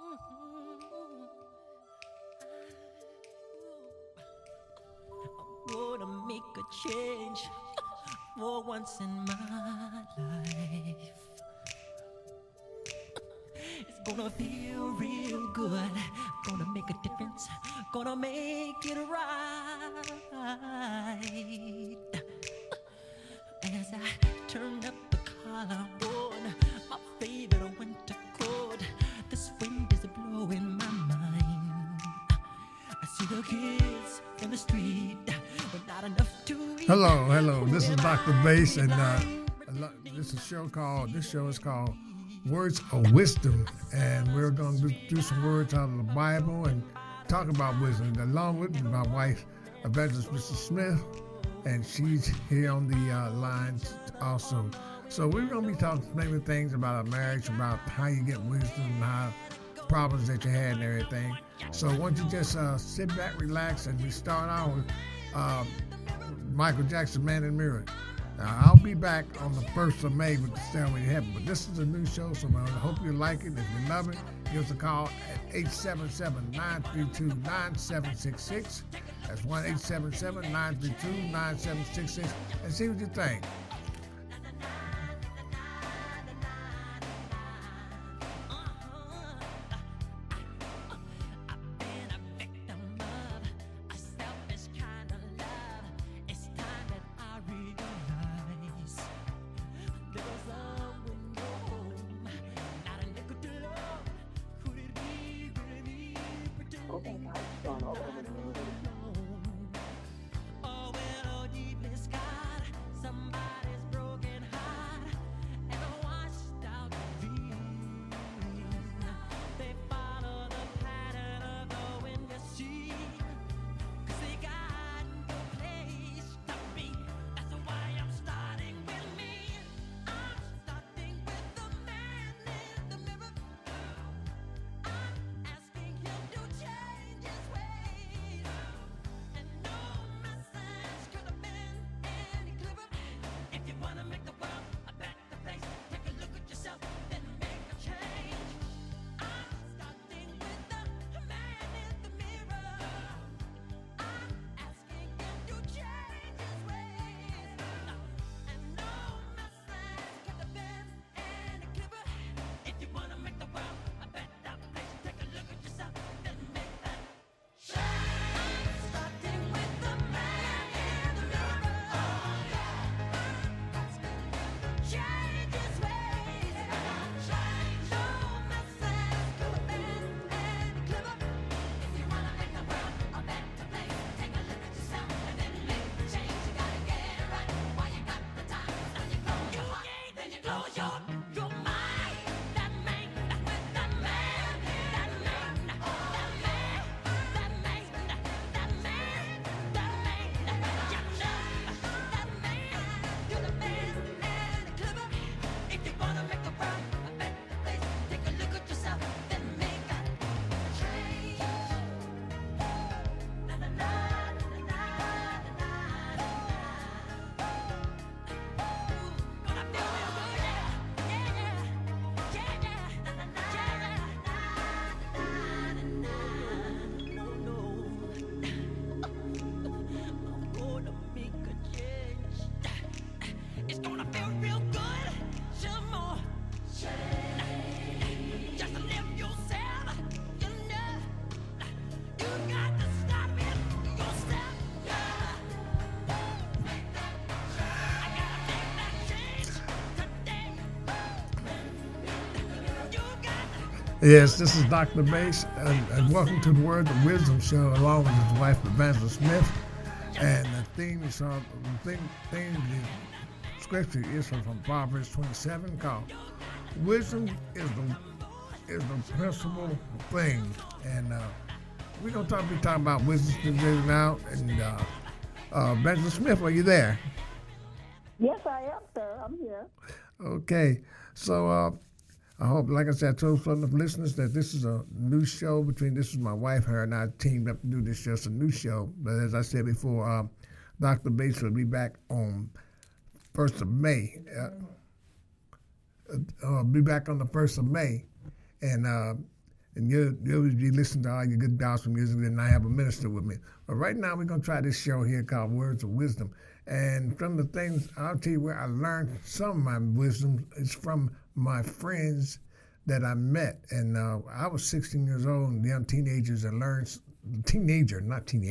Gonna make a change for once in my life. It's gonna feel real good. Gonna make a difference. Gonna make it right. As I turn up the collar on my favorite winter coat, this wind is blowing my mind. I see the kids in the street, but not enough to eat. Hello. This is Dr. Bass, and this show is called Words of Wisdom, and we're going to do some words out of the Bible and talk about wisdom. Along with me, my wife, Evangelist Mrs. Smith, and she's here on the line also. So we're going to be talking maybe things about our marriage, about how you get wisdom, and how problems that you had and everything. So why don't you just sit back, relax, and we start out with Michael Jackson, Man in the Mirror. I'll be back on the 1st of May with the Stairway to Heaven, but this is a new show, so I hope you like it. If you love it, give us a call at 877-932-9766. That's 1-877-932-9766, and see what you think. Yes, this is Dr. Bass, and welcome to the Word of Wisdom show, along with his wife, Evangelist Smith. And the theme the scripture is from Proverbs 27, called "Wisdom is the principal thing." And we're gonna be talking about wisdom today now. And Evangelist Smith, are you there? Yes, I am, sir. I'm here. Okay, so. I hope, like I said, I told some of the listeners that this is a new show this is my wife, her, and I teamed up to do this show. It's a new show. But as I said before, Dr. Bass will be back on 1st of May. Be back on the 1st of May. And and you'll be listening to all your good gospel music, and I have a minister with me. But right now, we're going to try this show here called Words of Wisdom. And from the things, I'll tell you where I learned some of my wisdom is from my friends that I met. And I was 16 years old, and young teenagers, and learned, teenager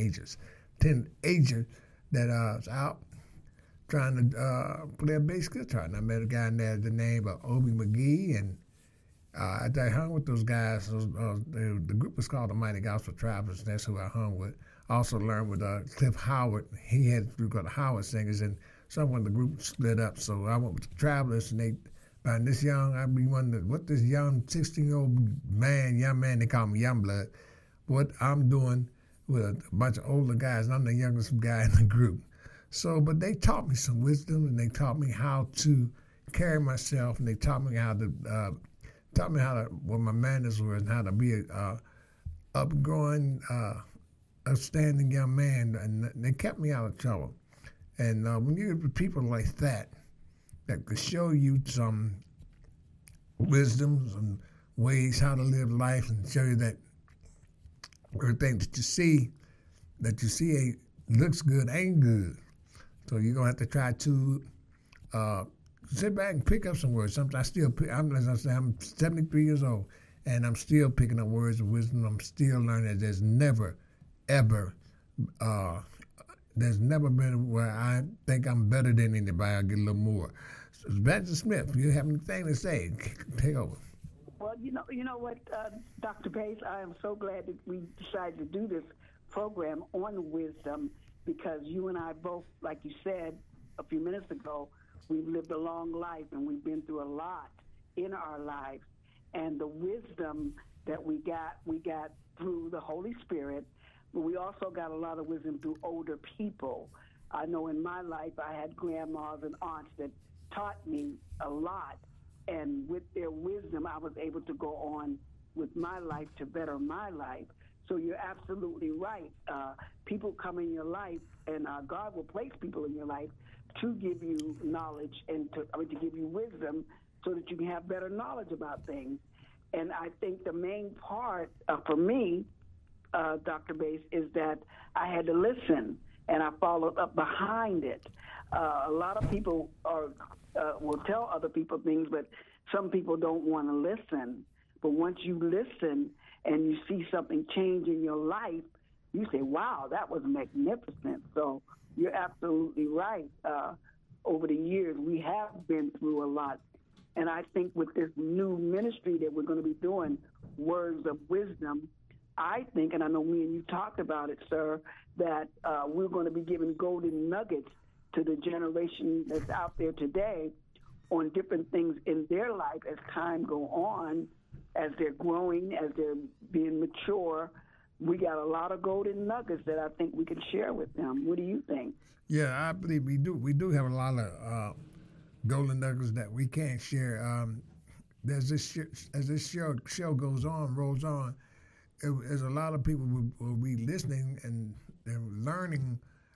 that was out trying to play a bass guitar. And I met a guy in there, the name of Obie McGee, and I hung with those guys. The group was called the Mighty Gospel Travelers. That's who I hung with. I also learned with Cliff Howard. He had a group called the Howard Singers, and someone the group split up. So I went with the Travelers, and they, by this young, I'd be wondering what this young 16-year-old young man, they call me Youngblood, what I'm doing with a bunch of older guys, and I'm the youngest guy in the group. So, but they taught me some wisdom, and they taught me how to carry myself, and they taught me how to what my manners were, and how to be a upgrowing, upstanding young man, and they kept me out of trouble. And when you have people like that could show you some wisdom, some ways how to live life, and show you that everything that you see looks good ain't good. So you're gonna have to try to sit back and pick up some words. Sometimes as I say, I'm 73 years old, and I'm still picking up words of wisdom. I'm still learning that there's never been where I think I'm better than anybody. I get a little more. So, Benjamin Smith, if you have anything to say, take over. Well, you know what, Dr. Pace, I am so glad that we decided to do this program on wisdom, because you and I both, like you said a few minutes ago, we've lived a long life, and we've been through a lot in our lives. And the wisdom that we got through the Holy Spirit, but we also got a lot of wisdom through older people. I know in my life I had grandmas and aunts that taught me a lot, and with their wisdom I was able to go on with my life to better my life. So you're absolutely right. People come in your life, and God will place people in your life to give you knowledge and to give you wisdom so that you can have better knowledge about things. And I think the main part for me, Dr. Bass, is that I had to listen, and I followed up behind it. A lot of people will tell other people things, but some people don't want to listen. But once you listen and you see something change in your life, you say, wow, that was magnificent. So you're absolutely right. Over the years, we have been through a lot. And I think with this new ministry that we're going to be doing, Words of Wisdom, I think, and I know me and you talked about it, sir, that we're going to be giving golden nuggets to the generation that's out there today on different things in their life as time go on, as they're growing, as they're being mature. We got a lot of golden nuggets that I think we can share with them. What do you think? Yeah, I believe we do. We do have a lot of golden nuggets that we can't share. As this show goes on, rolls on, there's a lot of people will be listening, and they're learning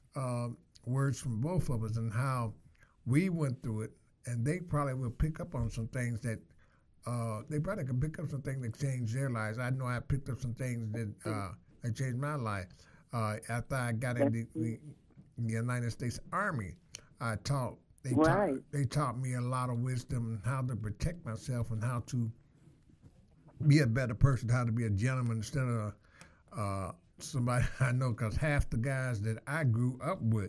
words from both of us and how we went through it, and they probably will pick up on some things that they probably can pick up some things that changed their lives. I know I picked up some things that changed my life. After I got in the United States Army, they taught me a lot of wisdom on how to protect myself and how to be a better person, how to be a gentleman instead of somebody I know. Because half the guys that I grew up with,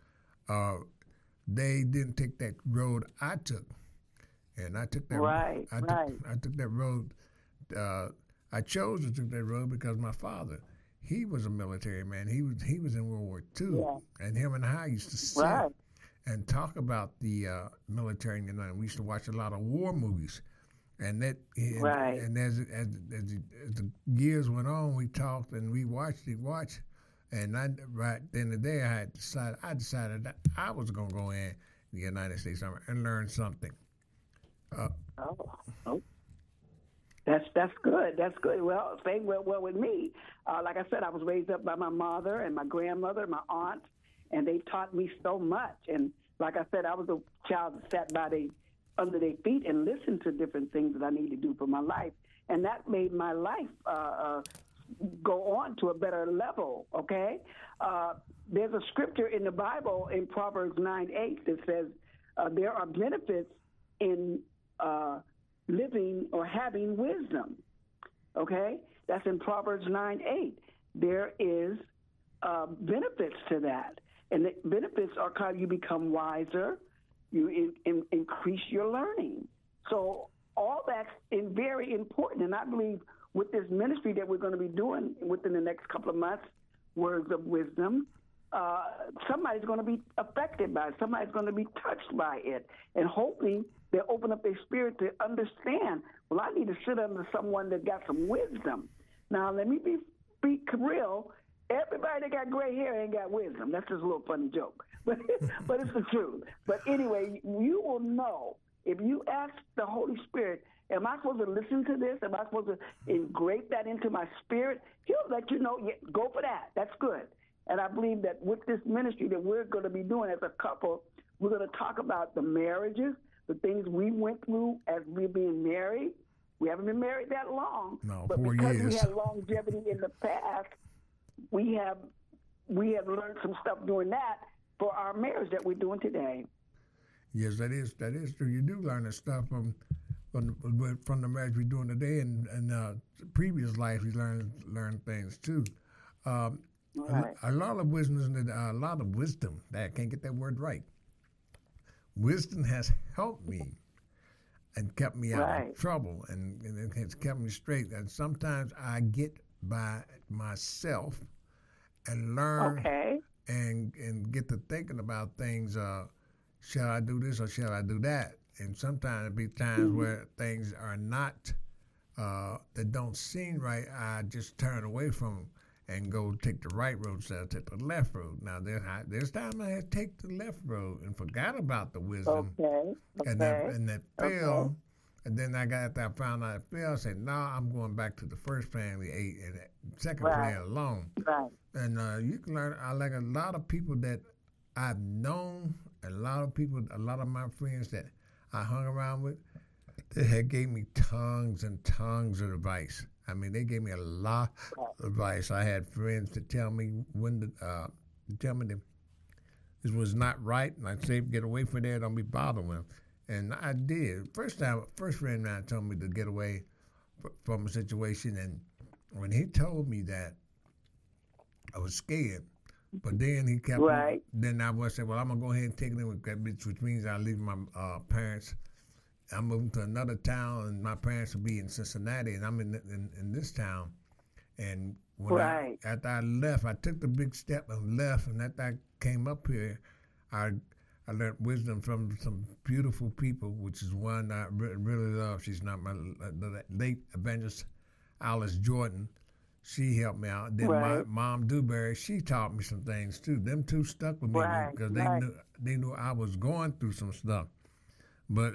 they didn't take that road I took, and I took that. I took that road. I chose to take that road because my father, he was a military man. He was in World War II, and him and I used to sit and talk about the military in the United. We used to watch a lot of war movies, and as the years went on, we talked and we watched, and right then and there I decided that I was gonna go in the United States Army and learn something. That's good. That's good. Well, same well with me. Like I said, I was raised up by my mother and my grandmother, my aunt, and they taught me so much. And like I said, I was a child that sat under their feet and listened to different things that I needed to do for my life. and that made my life go on to a better level. Okay, there's a scripture in the Bible in Proverbs 9:8 that says there are benefits in living or having wisdom. Okay, that's in Proverbs 9:8. There is benefits to that, and the benefits are how you become wiser, you increase your learning. So all that's very important, and I believe with this ministry that we're going to be doing within the next couple of months, Words of Wisdom, somebody's going to be affected by it. Somebody's going to be touched by it, and hoping they'll open up their spirit to understand, well, I need to sit under someone that got some wisdom. Now, let me be real. Everybody that got gray hair ain't got wisdom. That's just a little funny joke, but it's the truth. But anyway, you will know if you ask the Holy Spirit, am I supposed to listen to this? Am I supposed to engrave that into my spirit? He'll let you know, yeah, go for that. That's good. And I believe that with this ministry that we're going to be doing as a couple, we're going to talk about the marriages, the things we went through as we're being married. We haven't been married that long, but 4 because years. we had longevity in the past, we have learned some stuff doing that for our marriage that we're doing today. Yes, that is true. You do learn this stuff from the marriage we're doing today, and previous life we learn things too. Right. A lot of wisdom, I can't get that word right. Wisdom has helped me and kept me out of trouble, and it has kept me straight. And sometimes I get by myself and learn and get to thinking about things. Shall I do this or shall I do that? And sometimes it be times where things are not, that don't seem right. I just turn away from them and go take the right road instead of take the left road. Now, there's time I had to take the left road and forgot about the wisdom. And that failed. And then after I found out it failed, I said, no, I'm going back to the first plan we ate and that second plan alone. Right. And you can learn, I like a lot of people that I've known, a lot of my friends that I hung around with, they had gave me tons and tons of advice. I mean, they gave me a lot of advice. I had friends that tell me that this was not right, and I'd say, get away from there, don't be bothering them. And I did. First friend of mine told me to get away from a situation, and when he told me that, I was scared. But then he kept. Then I was saying, well, I'm gonna go ahead and take it in with that bitch, which means I leave my parents. I'm moving to another town, and my parents will be in Cincinnati, and I'm in this town. And when after I left, I took the big step and left, and after I came up here, I learned wisdom from some beautiful people, which is one I really love. She's not my late evangelist, Alice Jordan. She helped me out. Then my mom Dewberry, she taught me some things too. Them two stuck with me because they knew I was going through some stuff. But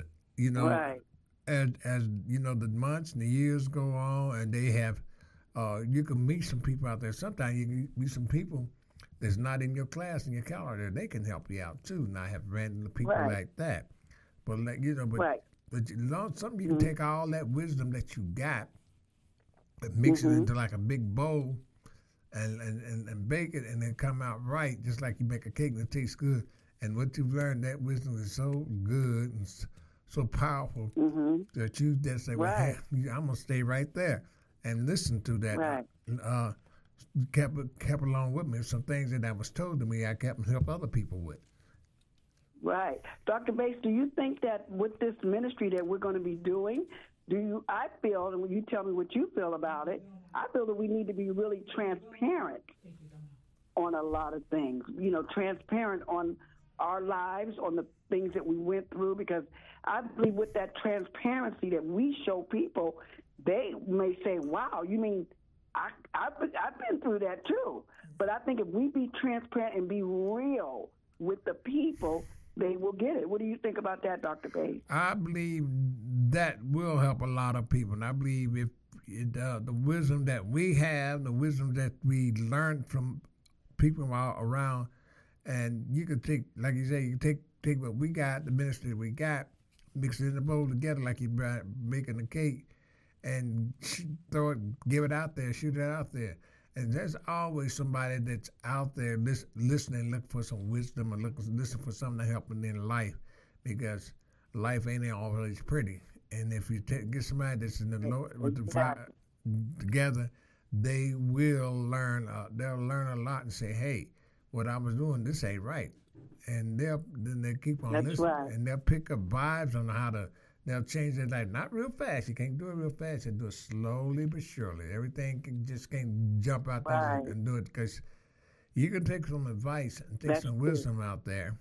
as you know, the months and the years go on, and they have, you can meet some people out there. Sometimes you can meet some people that's not in your class in your calendar. They can help you out too. And I have random people like that. But something you can take all that wisdom that you got, and mix it into like a big bowl, and bake it, and then come out right, just like you make a cake and it tastes good. And what you've learned, that wisdom is so good and so powerful that you just say, well, hey, I'm gonna stay right there and listen to that. Kept along with me. Some things that was told to me, I kept help other people with. Right. Dr. Bates, do you think that with this ministry that we're going to be doing, I feel, and when you tell me what you feel about it, I feel that we need to be really transparent on a lot of things, transparent on our lives, on the things that we went through, because I believe with that transparency that we show people, they may say, wow, you mean I've been through that too. But I think if we be transparent and be real with the people, they will get it. What do you think about that, Dr. Bates? I believe that will help a lot of people. And I believe if the wisdom that we have, the wisdom that we learned from people around, and you can take, like you say, you take what we got, the ministry we got, mix it in the bowl together like you're making a cake, and throw it, give it out there, shoot it out there. And there's always somebody that's out there listening, looking for some wisdom, or listen for something to help them in life, because life ain't always pretty. And if you get somebody that's in the Lord with the fire together, they will learn. They'll learn a lot and say, "Hey, what I was doing, this ain't right." And then they keep on listening, and they'll pick up vibes on how to. They'll change their life. Not real fast. You can't do it real fast. You do it slowly but surely. Everything can't jump out there and do it, because you can take some advice and take some wisdom out there.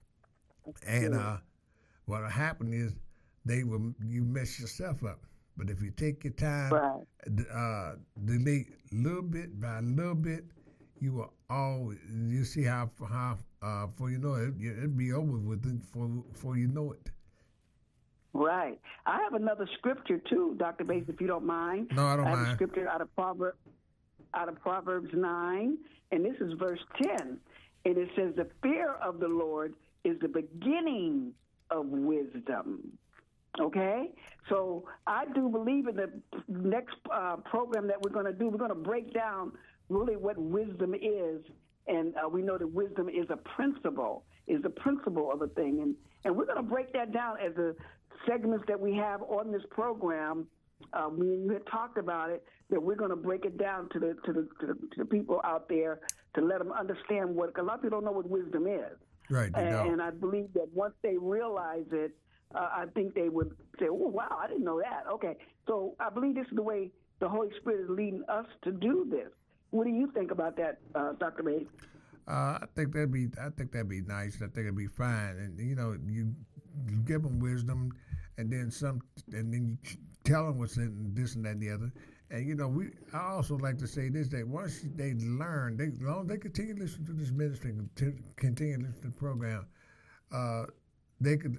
And what'll happen is you mess yourself up. But if you take your time, delete little bit by little bit, you see how before you know it, it'll be over with it before you know it. Right. I have another scripture too, Dr. Bates, if you don't mind. No, I don't mind. I have a scripture out of Proverbs 9, and this is verse 10. And it says, "The fear of the Lord is the beginning of wisdom." Okay? So I do believe in the next program that we're going to do, we're going to break down really what wisdom is. And we know that wisdom is the principle of a thing. And we're going to break that down as the segments that we have on this program. We had talked about it, that we're going to break it down to the people out there to let them understand what, because a lot of people don't know what wisdom is. Right. And I believe that once they realize it, I think they would say, "Oh, wow, I didn't know that." Okay. So I believe this is the way the Holy Spirit is leading us to do this. What do you think about that, Dr. Bates? I think that'd be nice. I think it'd be fine. And you give them wisdom, and then you tell them what's in this and that and the other. And I also like to say this: that once they learn, they continue to listen to this ministry, continue to listen to the program. They can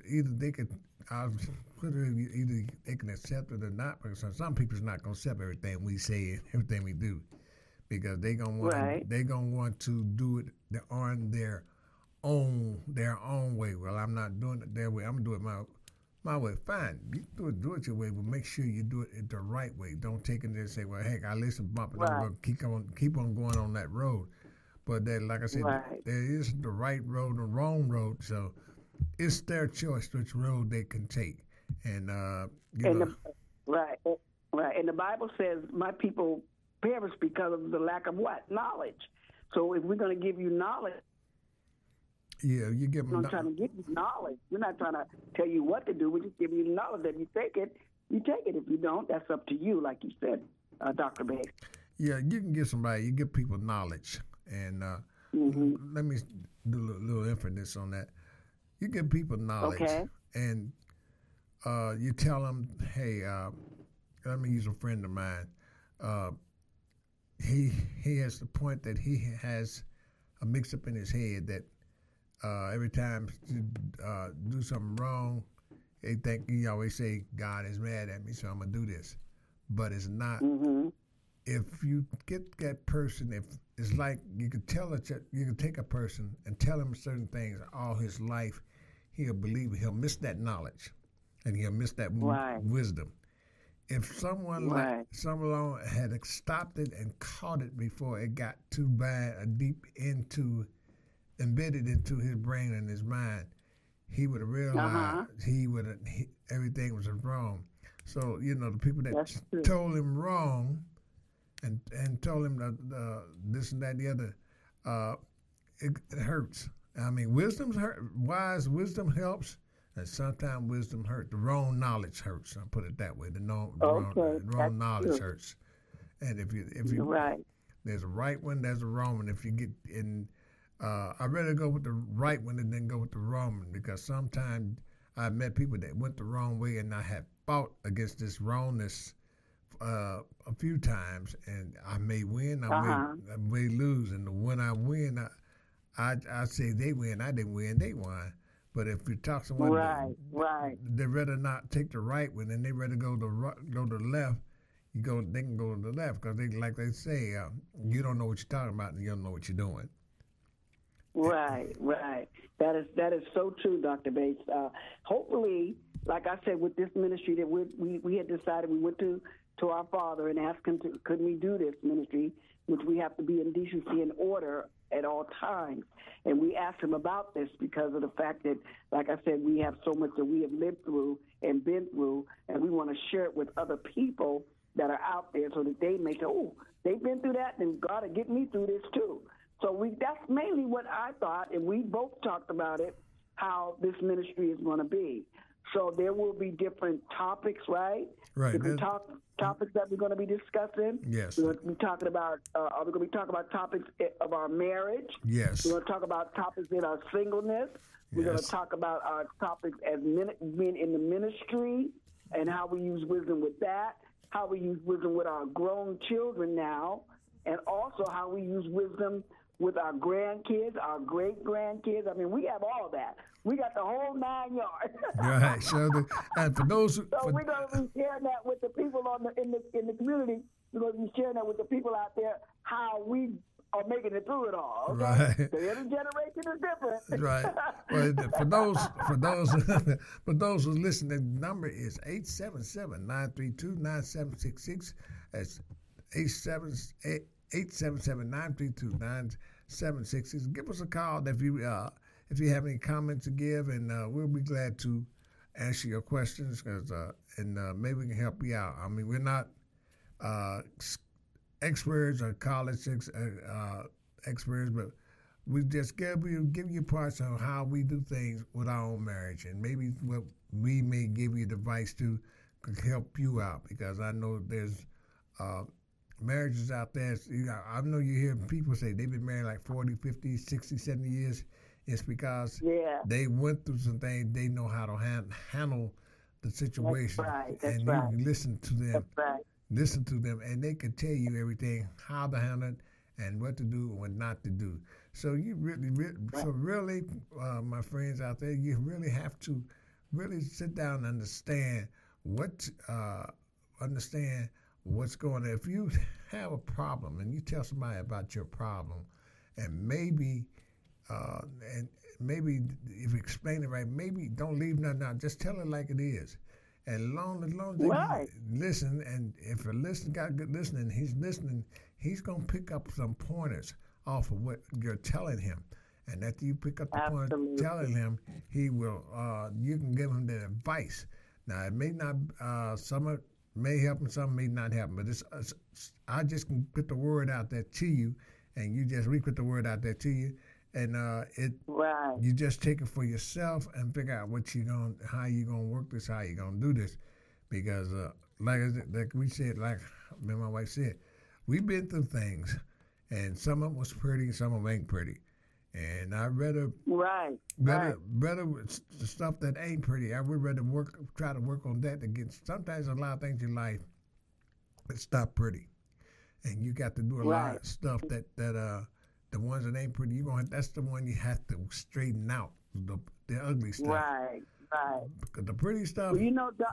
accept it or not, because some people's not gonna accept everything we say and everything we do, because they're gonna want to do it on their own way. Well, I'm not doing it their way. I'm gonna do it my way. Fine, you do it your way, but make sure you do it the right way. Don't take it there and say, "Well, heck, I listen, bump it. I'm gonna keep on going on that road." But then, like I said, there is the right road and the wrong road. So it's their choice which road they can take. And right. And the Bible says, "My people perish because of the lack of what? Knowledge." So if we're going to give you knowledge, you give them. We're not trying to give you knowledge. We're not trying to tell you what to do. We're just giving you knowledge. That you take it, you take it. If you don't, that's up to you, like you said, Dr. Bates. Yeah, you can you give people knowledge. And let me do a little emphasis on that. You give people knowledge, and you tell them, "Hey, let me use a friend of mine. He has the point that he has a mix-up in his head that every time you do something wrong, he always say, 'God is mad at me, so I'm gonna do this,' but it's not." If you get that person, if it's like you could take a person and tell him certain things all his life, he'll believe it. He'll miss that knowledge, and he'll miss that wisdom. If someone had stopped it and caught it before it got too bad, embedded into his brain and his mind, he would have realized everything was wrong. So the people that told him wrong. And told him that this and that and the other, it hurts. I mean, wise wisdom helps, and sometimes wisdom hurts. The wrong knowledge hurts. I'll put it that way. The wrong knowledge hurts. And if you there's a right one, there's a wrong one. If you get in, I'd rather go with the right one than go with the wrong one, because sometimes I've met people that went the wrong way, and I have fought against this wrongness a few times, and I may win, I may lose, and when I win, I say they win, I didn't win, they won. But if you talk to someone, they rather not take the right one, and they rather go to the left. They can go to the left, because like they say, you don't know what you're talking about, and you don't know what you're doing. Right. That is so true, Dr. Bates. Hopefully, like I said, with this ministry that we had decided, we went to to our Father and ask Him to, could we do this ministry, which we have to be in decency and order at all times. And we asked Him about this because of the fact that, like I said, we have so much that we have lived through and been through, and we want to share it with other people that are out there so that they may say, oh, they've been through that, and God will get me through this too. So that's mainly what I thought, and we both talked about it, how this ministry is going to be. So there will be different topics, right? Right. Different topics that we're going to be discussing. Yes. We're going to be talking about, are we going to be talking about topics of our marriage? Yes. We're going to talk about topics in our singleness. We're going to talk about our topics as being in the ministry and how we use wisdom with that, how we use wisdom with our grown children now, and also how we use wisdom with our grandkids, our great-grandkids. I mean, we have all that. We got the whole 9 yards. Right. So, and for those, so we're going to be sharing that with the people in the community. We're going to be sharing that with the people out there how we are making it through it all. Okay? Right. So every generation is different. Right. Well, for those who listen, the number is 877-932-9766. That's 877-932-9766. Give us a call if you have any comments to give, and we'll be glad to answer your questions, and maybe we can help you out. I mean, we're not experts or college experts, but we just give you parts of how we do things with our own marriage, and maybe what we may give you advice to could help you out, because I know there's marriages out there. I know you hear people say they've been married like 40, 50, 60, 70 years. It's because they went through some things. They know how to handle the situation. That's and right. you listen to them. That's right. Listen to them, and they can tell you everything, how to handle it, and what to do and what not to do. So you really, my friends out there, you really have to really sit down and understand what's going on. If you have a problem and you tell somebody about your problem, and maybe if you explain it right, maybe don't leave nothing out. Just tell it like it is. And as long as they listen, and if a listener got good listening, he's going to pick up some pointers off of what you're telling him. And after you pick up the pointers telling him, he will, you can give him the advice. Now, it may not, some of it may help him, some may not help him, but I just can put the word out there to you, and you just re-put the word out there to you. And you just take it for yourself and figure out how you gonna work this, how you gonna do this, because like we said, like me and my wife said, we've been through things, and some of them was pretty, some of them ain't pretty, and I rather the stuff that ain't pretty. I would rather try to work on that to get. Sometimes a lot of things in life it's not pretty, and you got to do a lot of stuff that the ones that ain't pretty, that's the one you have to straighten out, the ugly stuff. Right. The pretty stuff. Well,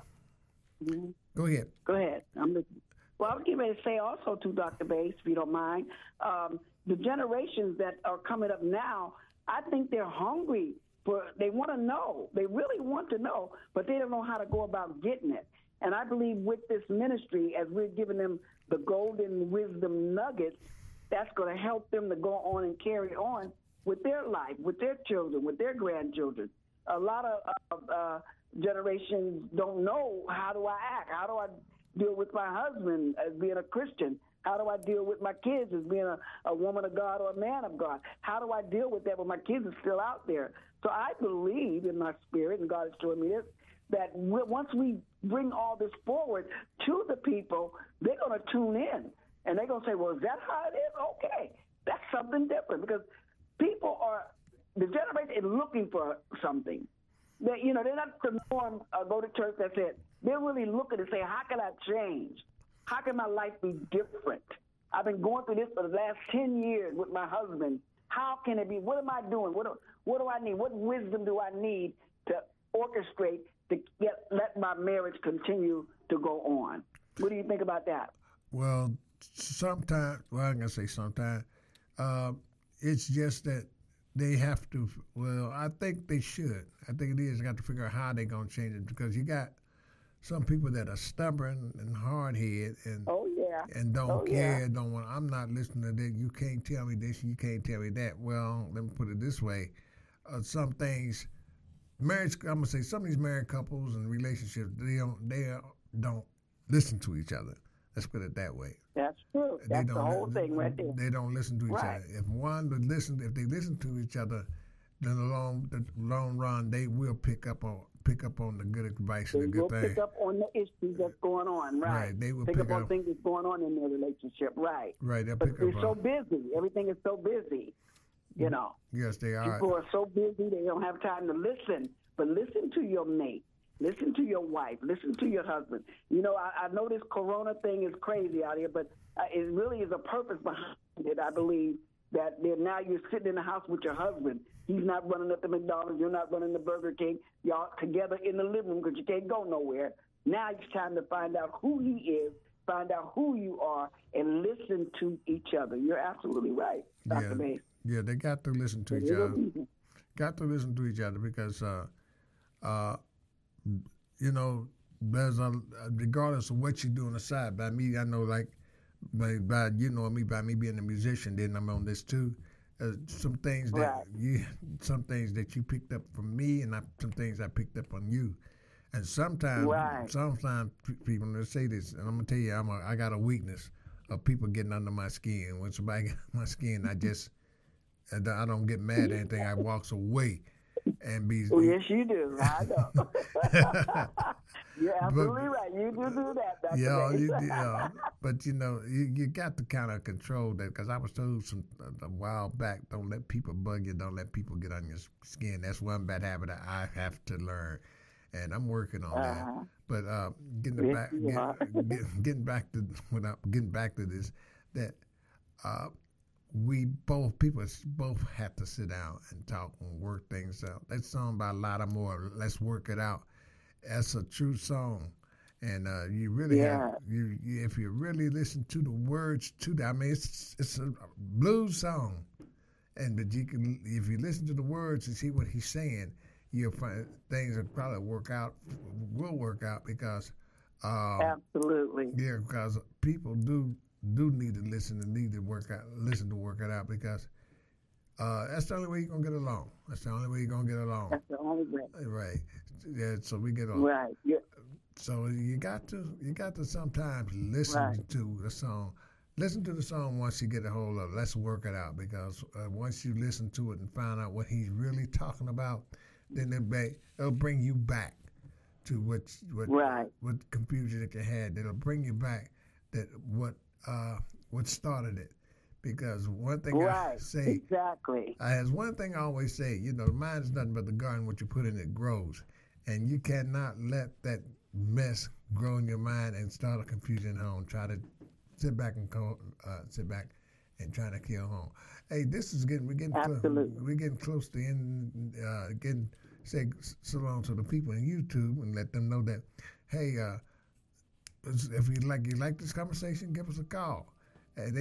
Go ahead. I'm listening. Well, I was getting ready to say also to Dr. Bass, if you don't mind, the generations that are coming up now, I think they're hungry they want to know. They really want to know, but they don't know how to go about getting it. And I believe with this ministry, as we're giving them the golden wisdom nuggets, that's going to help them to go on and carry on with their life, with their children, with their grandchildren. A lot of generations don't know, how do I act? How do I deal with my husband as being a Christian? How do I deal with my kids as being a woman of God or a man of God? How do I deal with that when my kids are still out there? So I believe in my spirit, and God is showing me this, that once we bring all this forward to the people, they're going to tune in. And they're going to say, well, is that how it is? Okay, that's something different, because the generation is looking for something. They're not the norm, go to church, that's it. They're really looking to say, how can I change? How can my life be different? I've been going through this for the last 10 years with my husband. How can it be? What am I doing? What do I need? What wisdom do I need to orchestrate to let my marriage continue to go on? What do you think about that? Well, sometimes, I'm going to say sometimes, it's just that they have to, I think they should. I think it is. They got to figure out how they're going to change it, because you got some people that are stubborn and hard-headed and Oh yeah. and don't Oh, care, yeah. don't want. I'm not listening to that. You can't tell me this. You can't tell me that. Well, let me put it this way: some things, marriage. I'm gonna say some of these married couples and relationships, they don't listen to each other. Let's put it that way. That's true. They That's the don't whole thing right there. They don't listen to each Right. other. If they listen to each other, then the long run, they will pick up on the good advice and They the good will thing. pick up on the issues that's going on, right? Right, they will pick pick up on up- things that's going on in their relationship, right? Right, they'll But pick they're up so on. busy. Everything is so busy, you know. Yes, they are. People are so busy they don't have time to listen. But listen to your mate. Listen to your wife. Listen to your husband. You know, I know this corona thing is crazy out here, but it really is a purpose behind it, I believe, that now you're sitting in the house with your husband. He's not running up to McDonald's. You're not running to Burger King. Y'all together in the living room because you can't go nowhere. Now it's time to find out who he is, find out who you are, and listen to each other. You're absolutely right, Dr. Bates. Yeah, they got to listen to each other. Got to listen to each other because, you know, there's regardless of what you do on the side. By me, I know, like, by you know me, by me being a musician, then I'm on this too. Some things that some things that you picked up from me, and some things I picked up on you. And sometimes people they say this, and I'm gonna tell you, I got a weakness of people getting under my skin. When somebody gets under my skin, I don't get mad at anything. I walks away and be. Well, yes, you do. I know. You're absolutely right. You do that, Dr. Bates. But you know, you got to kind of control that because I was told a while back, don't let people bug you, don't let people get on your skin. That's one bad habit that I have to learn, and I'm working on that. But getting back to this, that we both have to sit down and talk and work things out. That song by Lotta Moore, Let's Work It Out. That's a true song, and you really have you if you really listen to the words to that. I mean, it's a blues song, but you can if you listen to the words and see what he's saying, you'll find things that probably will work out because absolutely, because people do need to listen and need to work it out because that's the only way you're gonna get along. That's the only way you're gonna get along. That's the only way. Right. Yeah, so we get on. Right. Yeah. So you got to sometimes listen to the song. Listen to the song once you get a hold of it. Let's work it out because once you listen to it and find out what he's really talking about, then it'll bring you back to what confusion that you had. It'll bring you back that what started it. Because one thing I say, exactly. One thing I always say, you know, the mind is nothing but the garden. What you put in it grows, and you cannot let that mess grow in your mind and start a confusion home. Try to sit back and try to kill home. Hey, we're getting close to end. Say so long to the people in YouTube and let them know that, hey, if you like this conversation, give us a call. At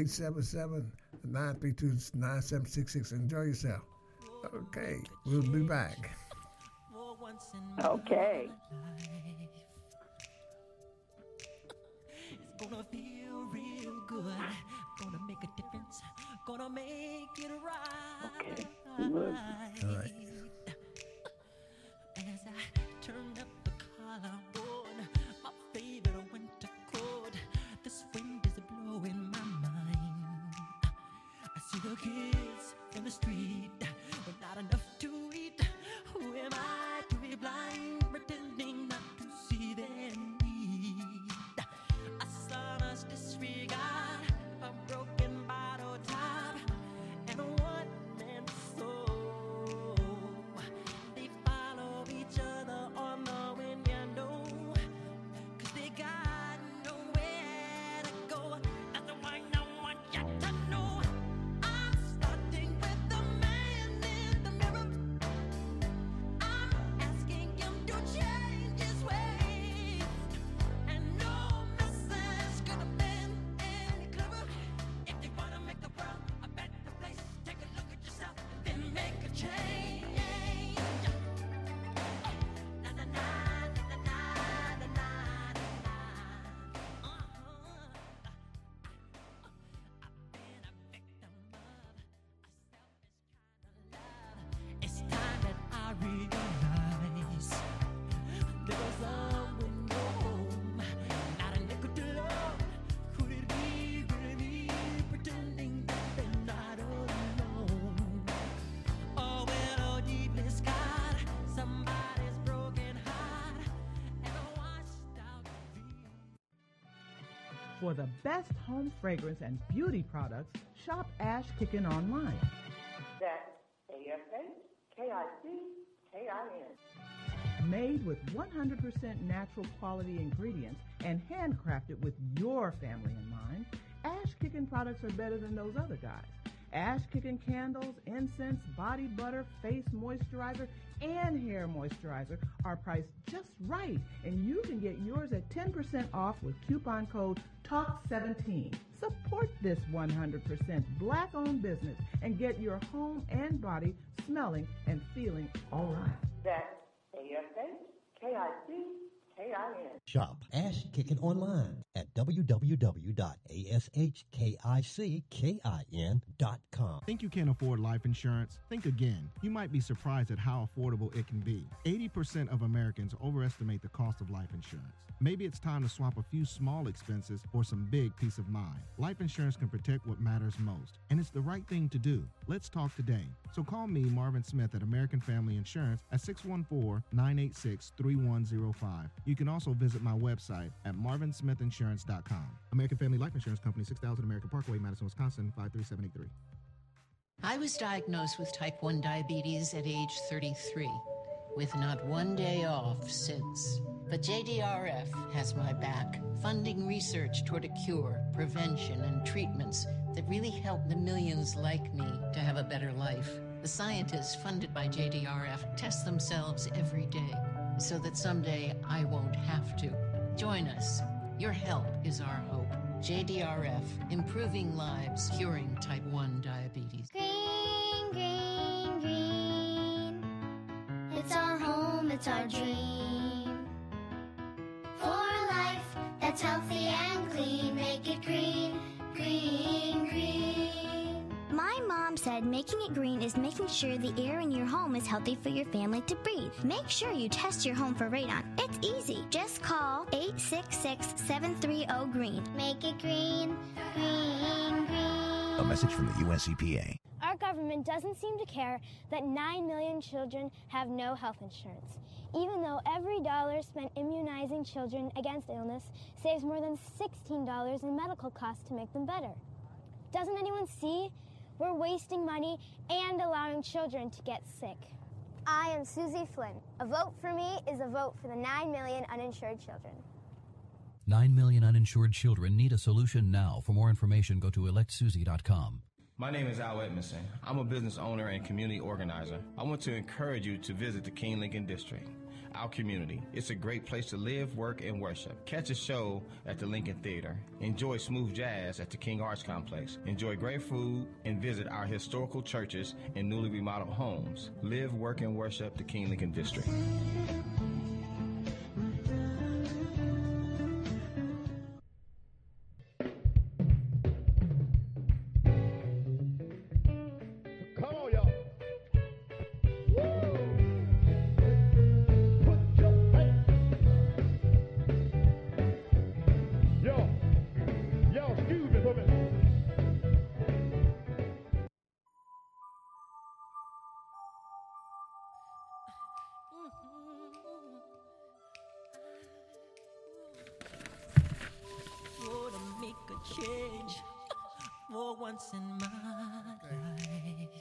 877-932-9766. Enjoy yourself. Okay, we'll be back. Okay. It's gonna feel real good. Gonna make a difference. Gonna make it right. Okay. All right. As I turn up the collarbone, my favorite winter coat. This wind is blowing my mind. I see the kids in the street with not enough to eat. Who am I to be blind, pretending not to see their need? A son's disregard, a broken bottle top, and a one-man soul. They follow each other on the wind, you know, 'cause they got nowhere to go. That's why I want you to know I'm starting with the man. For the best home fragrance and beauty products, shop Ash Kickin online. That's ASHKICKIN. Made with 100% natural quality ingredients and handcrafted with your family in mind, Ash Kickin products are better than those other guys. Ash Kickin candles, incense, body butter, face moisturizer, and hair moisturizer are priced just right, and you can get yours at 10% off with coupon code TALK17. Support this 100% Black-owned business and get your home and body smelling and feeling all right. That's ASHKICKIN. Shop Ash Kickin online at www.ashkickin.com. Think you can't afford life insurance? Think again. You might be surprised at how affordable it can be. 80% of Americans overestimate the cost of life insurance. Maybe it's time to swap a few small expenses for some big peace of mind. Life insurance can protect what matters most, and it's the right thing to do. Let's talk today. So call me, Marvin Smith, at American Family Insurance at 614-986-3105. You can also visit my website at marvinsmithinsurance.com. American Family Life Insurance Company, 6000 American Parkway, Madison, Wisconsin, 53783. I was diagnosed with type 1 diabetes at age 33, with not one day off since. But JDRF has my back, funding research toward a cure, prevention, and treatments that really help the millions like me to have a better life. The scientists funded by JDRF test themselves every day so that someday I won't have to. Join us. Your help is our hope. JDRF, improving lives, curing type 1 diabetes. Green, green, green. It's our home, it's our dream. For a life that's healthy and clean, make it green, green, green. My mom said making it green is making sure the air in your home is healthy for your family to breathe. Make sure you test your home for radon. It's easy. Just call 866-730-GREEN. Make it green, green, green. A message from the US EPA. Our government doesn't seem to care that 9 million children have no health insurance, even though every dollar spent immunizing children against illness saves more than $16 in medical costs to make them better. Doesn't anyone see? We're wasting money and allowing children to get sick. I am Susie Flynn. A vote for me is a vote for the 9 million uninsured children. 9 million uninsured children need a solution now. For more information, go to electsusie.com. My name is Al Edmondson. I'm a business owner and community organizer. I want to encourage you to visit the King Lincoln District, our community. It's a great place to live, work, and worship. Catch a show at the Lincoln Theater. Enjoy smooth jazz at the King Arts Complex. Enjoy great food and visit our historical churches and newly remodeled homes. Live, work, and worship the King Lincoln District. Change for once in my life.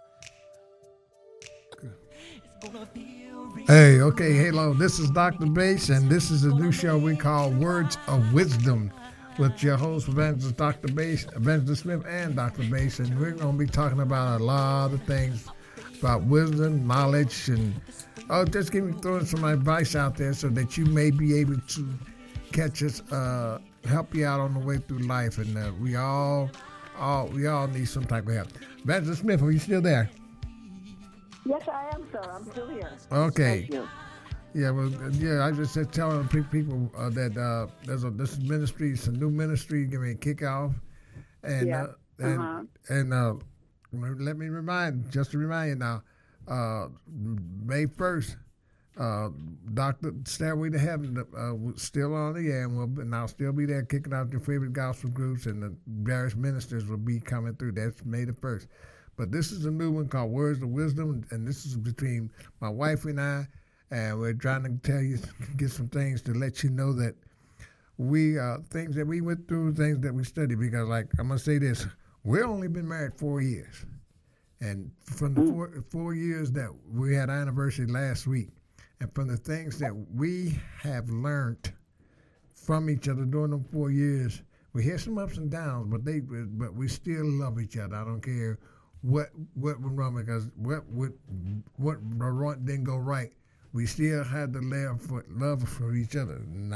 It's gonna feel real. Hey, okay, hello. This is Dr. Bass, and this is a new show we call Words of Wisdom with your host, Evangelist Dr. Bass, Evangelist Smith, and Dr. Bass, and we're going to be talking about a lot of things about wisdom, knowledge, and just throwing some advice out there so that you may be able to catch us, help you out on the way through life, and we all need some type of help. Evangelist Smith, are you still there? Yes, I am, sir. I'm still here. Okay. Thank you. Yeah, well, I just said telling people that this ministry, it's a new ministry, give me a kickoff, and let me remind you now, May 1st. Dr. Stairway to Heaven still on the air, and I'll still be there kicking out your favorite gospel groups, and the various ministers will be coming through. That's May the 1st. But this is a new one called Words of Wisdom, and this is between my wife and I, and we're trying to get some things to let you know that we things that we went through, things that we studied. Because, like, I'm gonna say this: we've only been married 4 years, and from the 4 years that we had our anniversary last week, and from the things that we have learned from each other during them 4 years, we had some ups and downs, but we still love each other. I don't care what went wrong, because what didn't go right. We still had the love for each other, and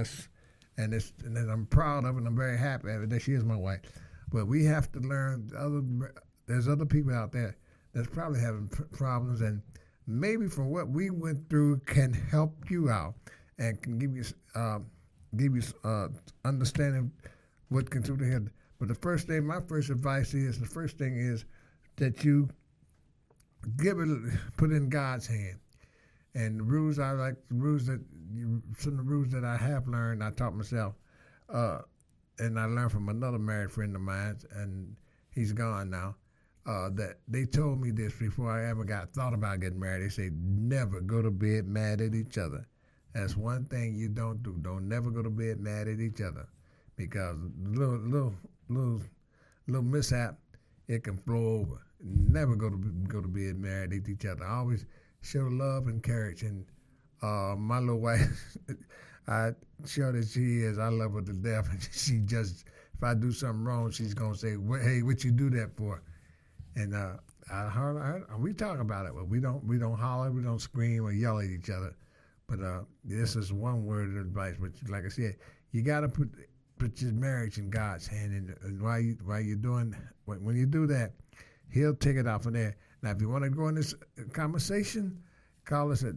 I'm proud of it. And I'm very happy that she is my wife. But we have to learn. There's other people out there that's probably having problems, and maybe from what we went through can help you out and can give you understanding what can do to him. But my first advice is that you put it in God's hand. And the rules some of the rules that I have learned, I taught myself, and I learned from another married friend of mine, and he's gone now. That they told me this before I ever thought about getting married. They say never go to bed mad at each other. That's one thing you don't do. Don't never go to bed mad at each other, because little mishap, it can flow over. Never go to bed mad at each other. Always show love and courage. And my little wife, I sure that she is. I love her to death. And she just, if I do something wrong, she's gonna say, "Hey, what you do that for?" And we talk about it, but we don't holler, we don't scream or yell at each other. But this is one word of advice. But like I said, you got to put your marriage in God's hand, and while you're doing, when you do that, He'll take it out from there. Now, if you want to go in this conversation, call us at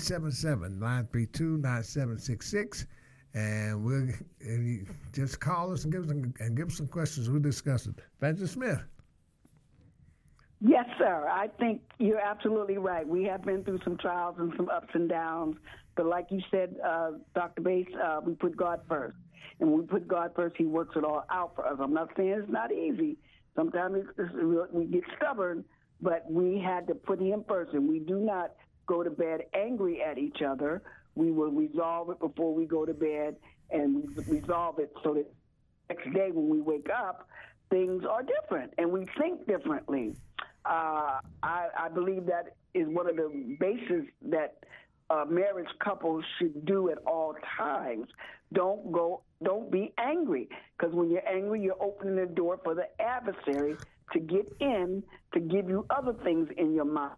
877-932-9766, and you just call us and give us some questions. We'll discuss it. Evangelist Smith. Yes, sir. I think you're absolutely right. We have been through some trials and some ups and downs. But like you said, Dr. Bass, we put God first. And when we put God first, He works it all out for us. I'm not saying it's not easy. Sometimes we get stubborn, but we had to put Him first. And we do not go to bed angry at each other. We will resolve it before we go to bed, and resolve it so that next day when we wake up, things are different and we think differently. I believe that is one of the bases that marriage couples should do at all times. Don't be angry, because when you're angry, you're opening the door for the adversary to get in, to give you other things in your mind.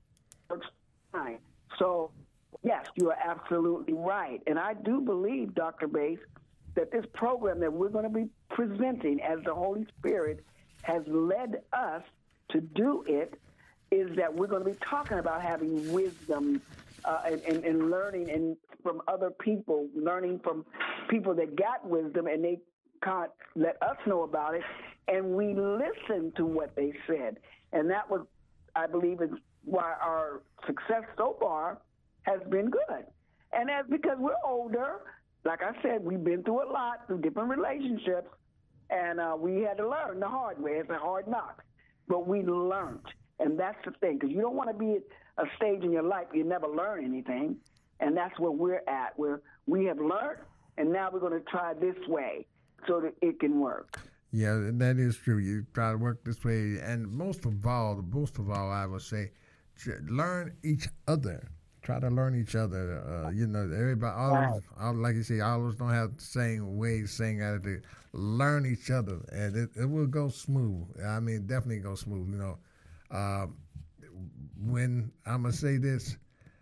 So, yes, you are absolutely right. And I do believe, Dr. Bass, that this program that we're going to be presenting, as the Holy Spirit has led us to do it, is that we're going to be talking about having wisdom and learning from other people, learning from people that got wisdom and they can't let us know about it, and we listen to what they said. And that was, I believe, is why our success so far has been good. And that's because we're older. Like I said, we've been through a lot, through different relationships, and we had to learn the hard way. It's a hard knock. But we learned, and that's the thing, because you don't want to be at a stage in your life you never learn anything, and that's where we're at, where we have learned, and now we're going to try this way so that it can work. Yeah, that is true. You try to work this way, and most of all, I would say, learn each other. Try to learn each other. Everybody, all, like you say, always don't have the same way, same attitude. Learn each other, and it will go smooth. I mean, definitely go smooth. When I'm gonna say this,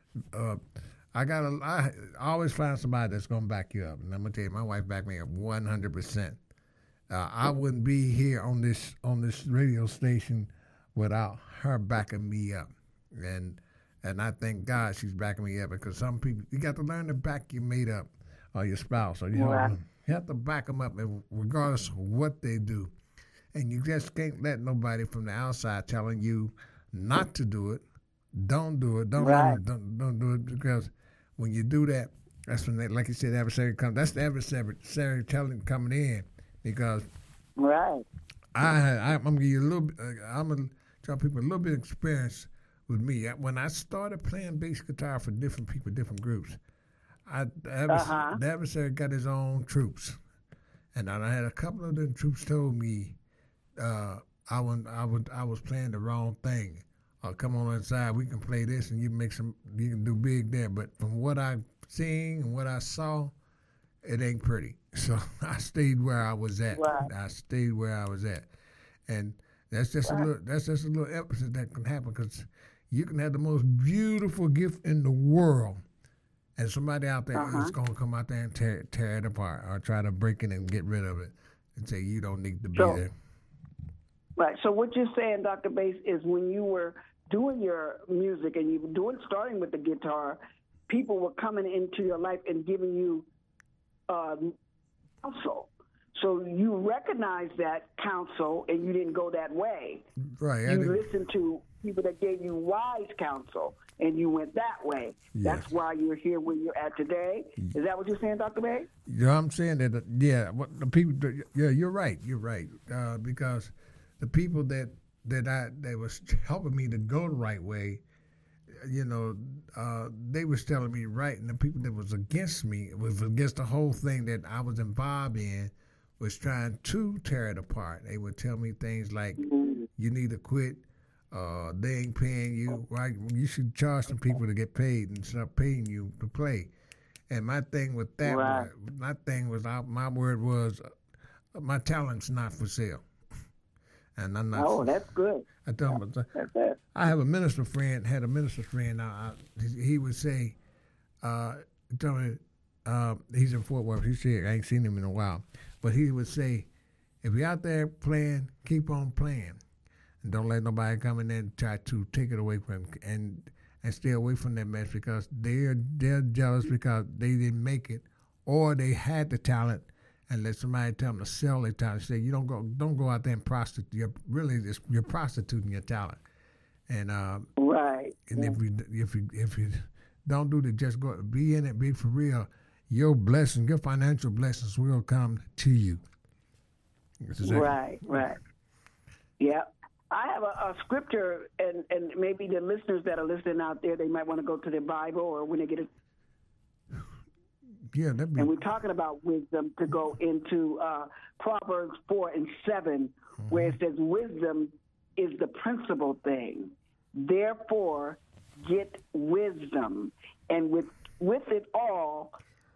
I always find somebody that's gonna back you up, and I'm gonna tell you, my wife backed me up 100%. I wouldn't be here on this radio station without her backing me up, and I thank God she's backing me up, because some people, you got to learn to back your mate up or your spouse, or you have to back them up regardless of what they do. And you just can't let nobody from the outside telling you not to do it. Don't do it. Don't do it, because when you do that, that's when, like you said, the adversary comes. That's the adversary coming in, because I'm gonna give you a little. I'm gonna tell people a little bit of experience with me. When I started playing bass guitar for different people, different groups, The adversary got his own troops, and I had a couple of them troops told me I was playing the wrong thing. Come on inside, we can play this, and you can do big there. But from what I've seen and what I saw, it ain't pretty. So I stayed where I was at. Right. And that's just a little emphasis that can happen, because you can have the most beautiful gift in the world, and somebody out there is going to come out there and tear it apart, or try to break it and get rid of it, and say you don't need to be there. Right. So what you're saying, Dr. Bass, is when you were doing your music and you were starting with the guitar, people were coming into your life and giving you counsel. So you recognized that counsel, and you didn't go that way. Right. You listened to people that gave you wise counsel, and you went that way. Yes. That's why you're here where you're at today. Is that what you're saying, Dr. Bay? Yeah, I'm saying that. Yeah, what the people. Yeah, you're right. Because the people that was helping me to go the right way, they was telling me right, and the people that was against me, was against the whole thing that I was involved in, was trying to tear it apart. They would tell me things like, "You need to quit. They ain't paying you. Right? You should charge some people to get paid and stop paying you to play." And my thing with that, my word was, my talent's not for sale. And I'm not. Oh, that's good. I tell him, I have a minister friend. Now, he would say, tell me, he's in Fort Worth. He said, I ain't seen him in a while, but he would say, if you're out there playing, keep on playing, and don't let nobody come in there and try to take it away from him, and stay away from that mess, because they're jealous because they didn't make it, or they had the talent and let somebody tell them to sell their talent. Say, you don't go out there and prostitute. You're prostituting your talent. And right. And if you don't do that, just go be in it, be for real. Your blessings, your financial blessings will come to you. Right. Yeah. I have a scripture, and maybe the listeners that are listening out there, they might want to go to their Bible, or when they get it. Yeah, and we're talking about wisdom, to go into Proverbs 4:7, where it says, wisdom is the principal thing. Therefore, get wisdom, and with it all,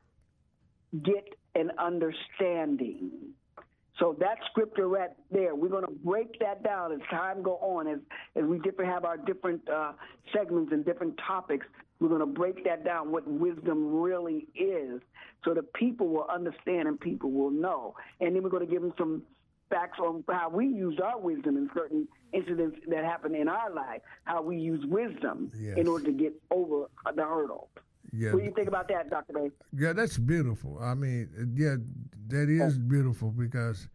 get an understanding. So that scripture right there, we're going to break that down as time go on, as we have our different segments and different topics. We're going to break that down, what wisdom really is, so that people will understand and people will know. And then we're going to give them some facts on how we used our wisdom in certain incidents that happened in our life, how we use wisdom in order to get over the hurdle. Yeah. What do you think about that, Dr. Bay? Yeah, that's beautiful. I mean, that is beautiful, because,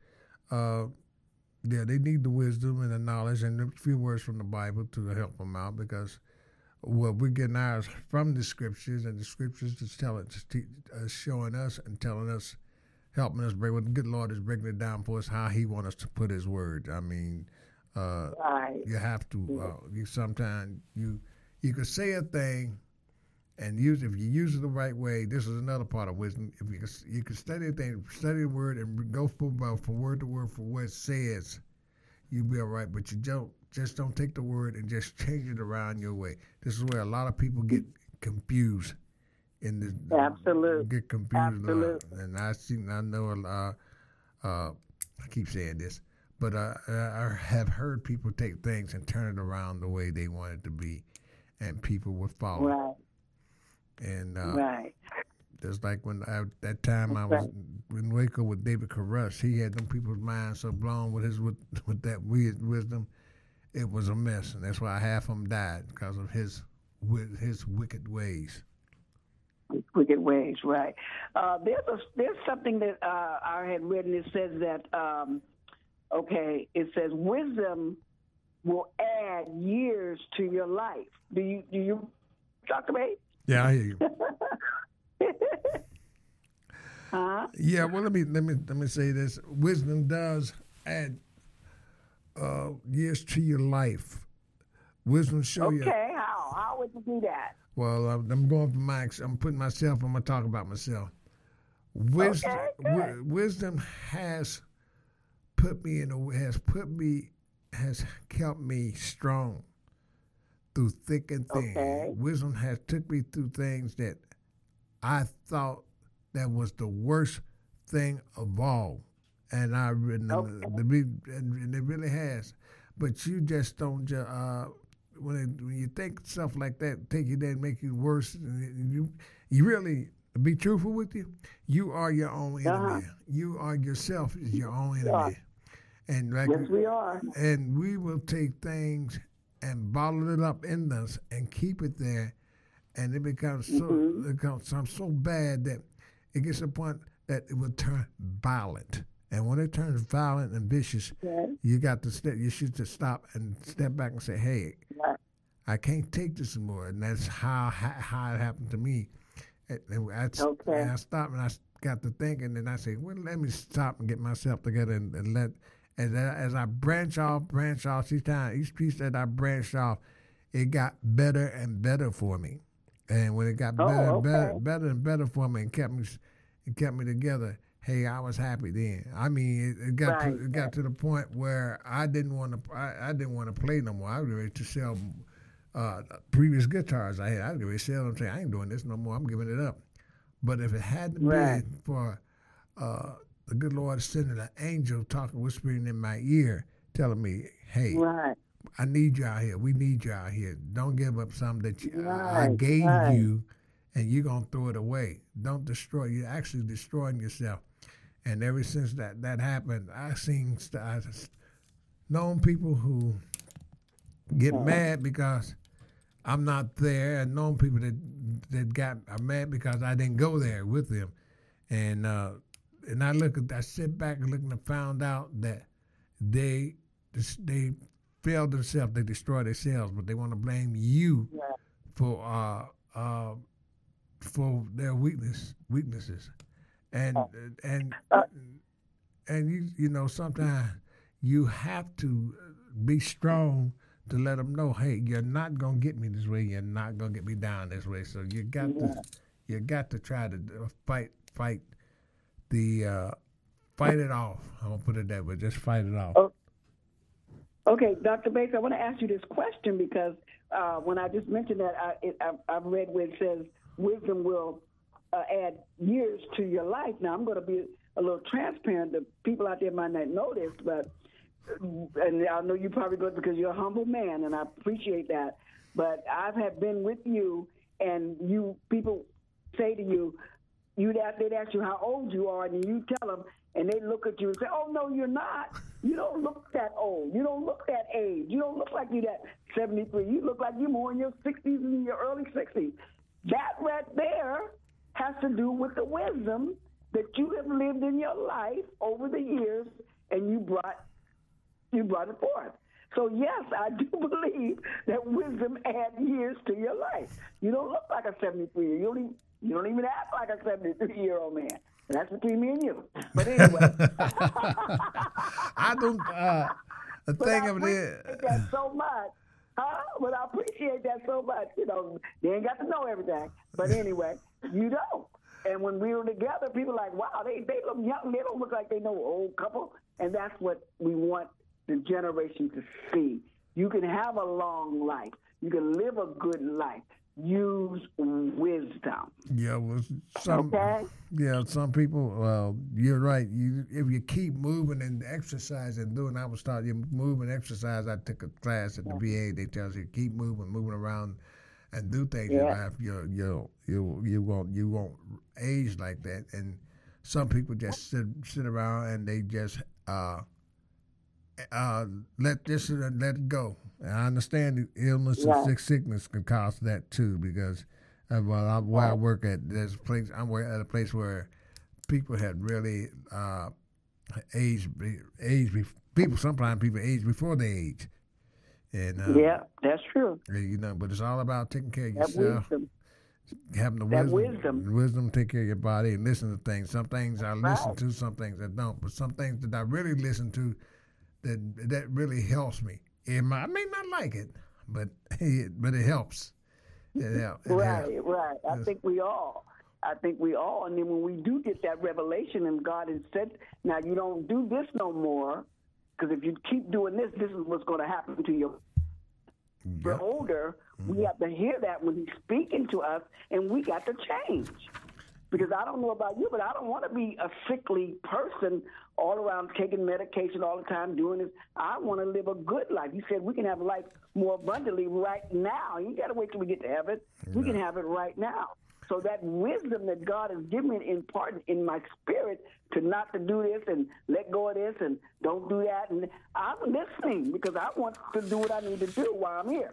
they need the wisdom and the knowledge and a few words from the Bible to help them out, because we're getting ours from the scriptures, and the scriptures showing us and telling us, helping us break. What the good Lord is breaking it down for us, how He wants us to put His word. I mean, you have to. Sometimes you could say a thing, and if you use it the right way. This is another part of wisdom. If you can study a thing, study the word, and go from word to word for what it says, you'll be all right. But you don't take the word and just change it around your way. This is where a lot of people get confused. Absolutely. Get confused. Absolutely. And I know. I keep saying this, but I have heard people take things and turn it around the way they want it to be, and people would follow. Right. And just like when that time I was in Waco with David Koresh, he had them people's minds so blown with that weird wisdom. It was a mess, and that's why half of them died, because of his wicked ways. Wicked ways, right? There's something that I had read, and it says that it says wisdom will add years to your life. Do you Dr. Bay? Yeah, I hear you. Huh? Yeah, well, let me say this: wisdom does add years to your life. Wisdom show you. Okay, how would you do that? Well, I'm going for I'm putting myself. I'm gonna talk about myself. Wisdom, wisdom has kept me strong through thick and thin. Okay. Wisdom has took me through things that I thought that was the worst thing of all, and and it really has. But you just don't. When you think stuff like that, take you there and make you worse. You really. To be truthful with you, you are your own enemy. You are yourself is your own enemy. And yes, we are. And we will take things and bottle it up in us and keep it there, and it becomes so bad that it gets to the point that it will turn violent. And when it turns violent and vicious, you should just stop and step back and say, "Hey, I can't take this anymore." And that's how it happened to me. I stopped and I got to thinking, and I said, "Well, let me stop and get myself together and let." As I branch off each piece that I branched off, it got better and better for me. And when it got better and better for me, and kept me together. Hey, I was happy then. I mean, it got to the point where I didn't want to play no more. I was ready to sell previous guitars I had. I was ready to sell them. Say, I ain't doing this no more. I'm giving it up. But if it hadn't been for the good Lord sending an angel whispering in my ear, telling me, "Hey, I need you out here. We need you out here. Don't give up something that I gave you, and you're gonna throw it away. Don't destroy. You're actually destroying yourself." And ever since that happened, I've known people who get mad because I'm not there, and known people that are mad because I didn't go there with them. And I sit back and look and found out that they failed themselves, they destroyed themselves, but they want to blame you for their weaknesses. And you know, sometimes you have to be strong to let them know, hey, you're not gonna get me this way. You're not gonna get me down this way. So you got to try to fight it off. I'm gonna put it that way. Just fight it off. Okay, Dr. Bates, I want to ask you this question because when I just mentioned that, I've read where it says wisdom will add years to your life. Now, I'm going to be a little transparent. The people out there might not know this, and I know you probably go because you're a humble man, and I appreciate that. But I've been with you, and people say to you, they'd ask you how old you are, and you tell them, and they look at you and say, "Oh, no, you're not. You don't look that old. You don't look that age. You don't look like you're that 73. You look like you're more in your 60s and your early 60s." That right there has to do with the wisdom that you have lived in your life over the years, and you brought it forth. So, yes, I do believe that wisdom adds years to your life. You don't look like a 73. You don't even act like a 73-year-old man. That's between me and you. But anyway. I don't. The thing of it is. That so much. But I appreciate that so much. You know, they ain't got to know everything. But anyway, you don't. And when we were together, people are like, wow, they look young. They don't look like they know an old couple. And that's what we want the generation to see. You can have a long life. You can live a good life. Use wisdom. Yeah, well, some people. Well, you're right. If you keep moving and exercising, I would start you move and exercise. I took a class at the VA. They tell you keep moving around, and do things in life. You won't age like that. And some people just sit around and they just let it go. And I understand illness and sickness can cause that too, because where I work at, there's a place. I'm at a place where people had really aged. Sometimes people age before they age. And that's true. You know, but it's all about taking care of yourself. Having the wisdom to take care of your body and listen to things. Some things I listen to, some things I don't. But some things that I really listen to, that really helps me. I may not like it, but it helps. Yeah, right. I think we all. And then when we do get that revelation and God has said, now you don't do this no more, because if you keep doing this, this is what's going to happen to you. We're older. We have to hear that when he's speaking to us, and we got to change. Because I don't know about you, but I don't want to be a sickly person all around taking medication all the time, doing this. I want to live a good life. You said we can have life more abundantly right now. You got to wait till we get to heaven. We can have it right now. So that wisdom that God has given me in part in my spirit to not to do this and let go of this and don't do that. And I'm listening because I want to do what I need to do while I'm here.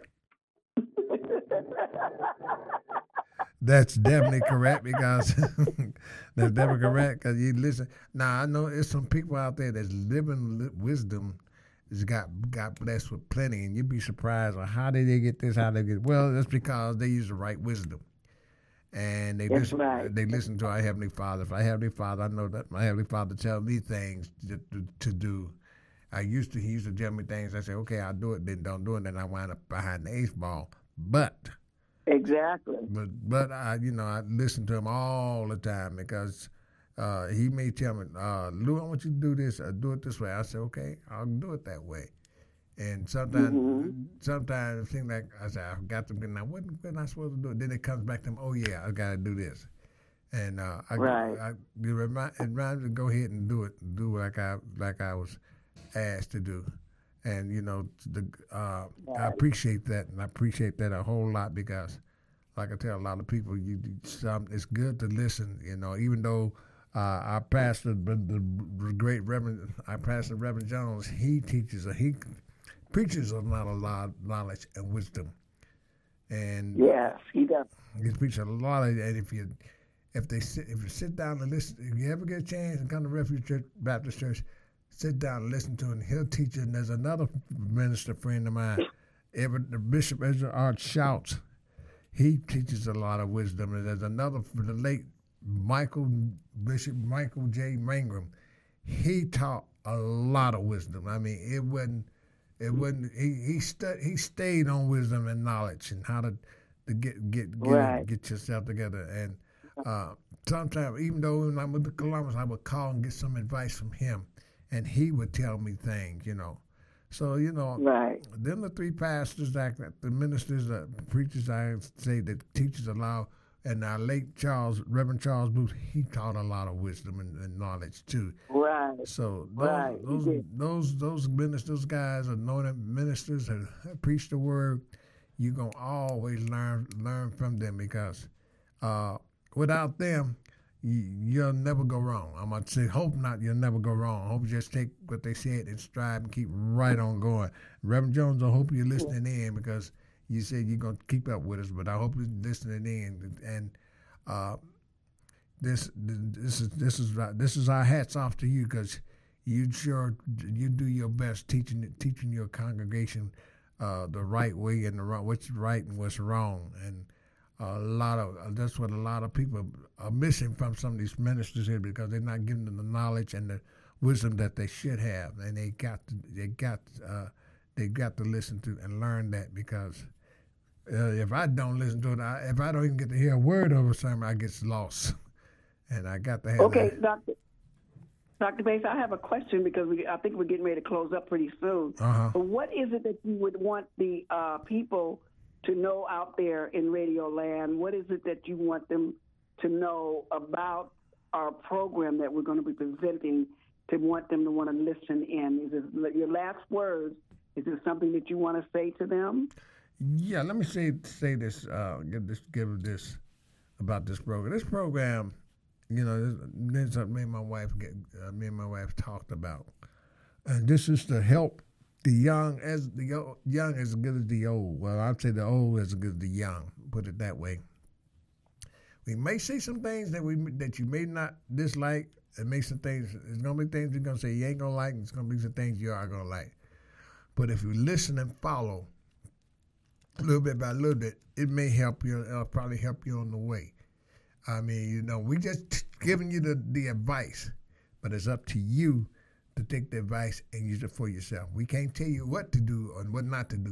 That's definitely correct because that's definitely correct because you listen. Now I know there's some people out there that's living wisdom has got blessed with plenty, and you'd be surprised on how did they get this, how they get. Well, that's because they use the right wisdom, and they listen. Right. They listen to our Heavenly Father. If our Heavenly Father, I know that my Heavenly Father tells me things to do. He used to tell me things. I say, okay, I'll do it. Then don't do it. Then I wind up behind the 8th ball. But exactly. But I listen to him all the time because he may tell me, Lou, I want you to do this. Do it this way. I say, okay, I'll do it that way. And sometimes it seems like I say, I've got to be now. What am I supposed to do? Then it comes back to him. Oh yeah, I got to do this. And it reminds me to go ahead and do like I was asked to do. And I appreciate that, and I appreciate that a whole lot because, like I tell a lot of people, it's good to listen. Even though our pastor, the great Reverend, Reverend Jones, he preaches a lot of knowledge and wisdom. And yes, he does. He preaches a lot of, and if you sit down and listen, if you ever get a chance and come to Refuge Church, Baptist Church. Sit down and listen to him. He'll teach you. And there's another minister friend of mine, the Bishop Ezra Art Shouts. He teaches a lot of wisdom. And there's another, the late Bishop Michael J. Mangrum. He taught a lot of wisdom. I mean, it wasn't. He stayed on wisdom and knowledge and how to get yourself together. And sometimes, even though when I'm with the Columbus, I would call and get some advice from him. And he would tell me things, So, them the 3 pastors, the ministers, the preachers, I say that teachers allow, and our late Reverend Charles Booth, he taught a lot of wisdom and knowledge too. Right. So those ministers, guys, anointed ministers that preach the word, you're going to always learn from them because without them, you'll never go wrong. I'm going to say, hope not, you'll never go wrong. Hope you just take what they said and strive and keep right on going. Reverend Jones, I hope you're listening in because you said you're going to keep up with us, but I hope you're listening in. And this is our hats off to you because you do your best teaching your congregation the right way and what's right and what's wrong. And that's what a lot of people are missing from some of these ministers here because they're not giving them the knowledge and the wisdom that they should have, and they got to listen to and learn that because if I don't listen to it, if I don't even get to hear a word of a sermon, I get lost, and I got to have. Okay, Dr. Bates, I have a question because I think we're getting ready to close up pretty soon. But what is it that you would want the people to know out there in Radio Land? What is it that you want them to know about our program that we're going to be presenting to want them to want to listen in? Is it your last words? Is there something that you want to say to them? Yeah, let me say this. Give this about this program. This program, this something me and my wife talked about, and this is to help the young as good as the old. Well, I'd say the old as good as the young. Put it that way. We may say some things that you may not dislike, and make some things. There's gonna be things you're gonna say you ain't gonna like, and there's gonna be some things you are gonna like. But if you listen and follow, a little bit by little bit, it may help you. It'll probably help you on the way. I mean, we just giving you the advice, but it's up to you to take the advice and use it for yourself. We can't tell you what to do and what not to do,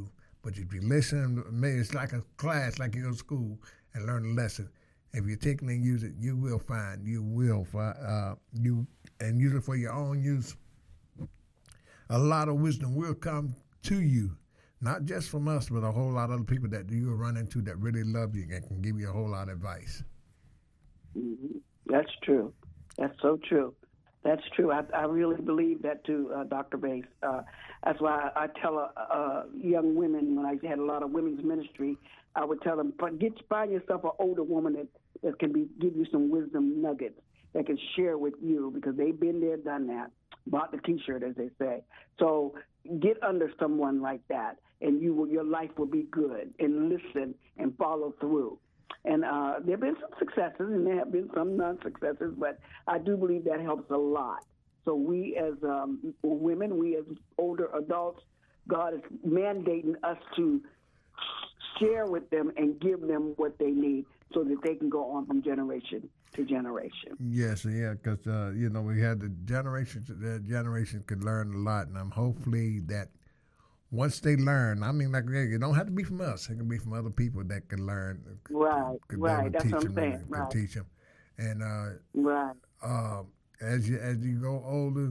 But if you listen, maybe it's like a class, like you go to school and learn a lesson. If you take it and use it, you will find, you and use it for your own use. A lot of wisdom will come to you, not just from us, but a whole lot of other people that you will run into that really love you and can give you a whole lot of advice. Mm-hmm. That's true. That's so true. That's true. I really believe that too, Dr. Bass. That's why I tell young women, when I had a lot of women's ministry, I would tell them, find yourself an older woman that can give you some wisdom nuggets that can share with you, because they've been there, done that, bought the T-shirt, as they say. So get under someone like that, and your life will be good, and listen and follow through. And there have been some successes, and there have been some non-successes, but I do believe that helps a lot. So we as women, we as older adults, God is mandating us to share with them and give them what they need so that they can go on from generation to generation. Yes, yeah, because, we had the generation could learn a lot, and I'm hopefully that once they learn, I mean, like, it don't have to be from us. It can be from other people that can learn. Right. That's what I'm saying. Right. Teach them. And right. As you go older,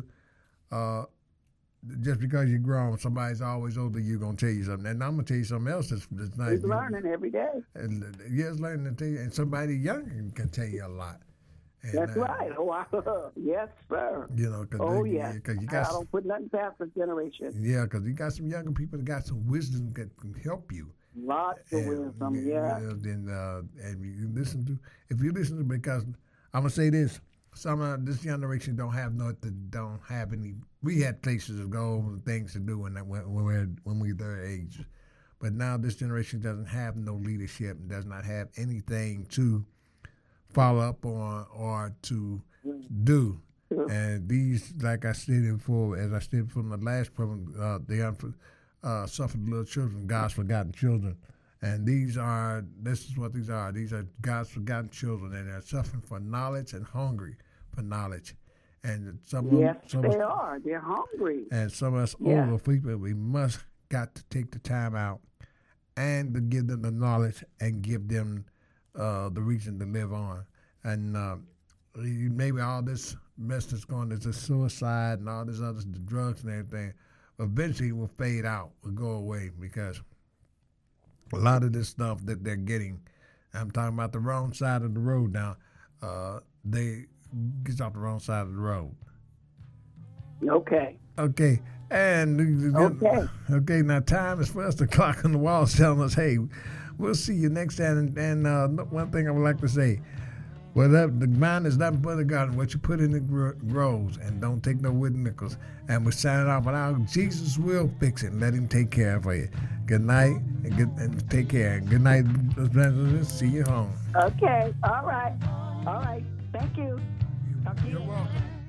just because you're grown, somebody's always older, you're going to tell you something. And I'm going to tell you something else that's nice. He's learning every day. And yes, learning to tell you. And somebody younger can tell you a lot. And, that's right. Oh, yes, sir. Yes. I don't put nothing past the generation. Yeah, because you got some younger people that got some wisdom that can help you. Lots of wisdom, yeah. And you listen to, because I'm going to say this, some of this generation don't have any. We had places to go and things to do when we were their age. But now this generation doesn't have no leadership and does not have anything to follow up on or to do. And these, like I stated before, as I stated from the last program, the suffered little children, God's forgotten children. And this is what these are. These are God's forgotten children, and they're suffering for knowledge and hungry for knowledge. And they are. They're hungry. And some of us older people, we got to take the time out and to give them the knowledge and give them the reason to live on. And maybe all this mess that's going to suicide and all this other, the drugs and everything, eventually will fade out, will go away, because a lot of this stuff that they're getting, I'm talking about the wrong side of the road now, they get off the wrong side of the road. Okay. And okay, now time is for us. The clock on the wall is telling us, hey, we'll see you next time. And one thing I would like to say, the mind is nothing but a garden. What you put in it grows, and don't take no wooden nickels. And we're signing off, but Jesus will fix it and let him take care of you. Good night, and take care. Good night, see you home. Okay, all right. Thank you. You're welcome.